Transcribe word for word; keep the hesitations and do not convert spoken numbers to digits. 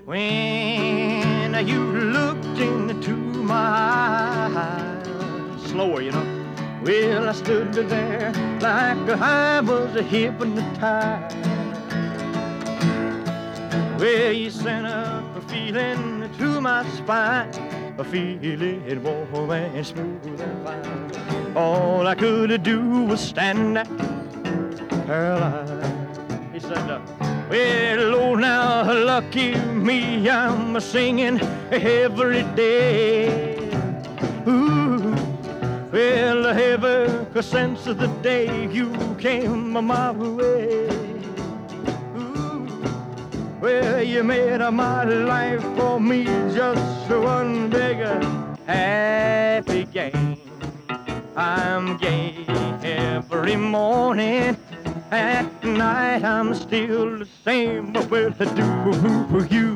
When you looked into my eyes, slower, you know. Well, I stood there like I was hypnotized. Well, you sent up a feeling to my spine, a feeling warm and smooth and fine. All I could do was stand there paralyzed. He said, uh, well, oh, now, lucky me, I'm singing every day. Ooh, well, ever since the day you came my way. Ooh, well, you made my life for me just one big happy game. I'm gay every morning. At night I'm still the same. Well, I do you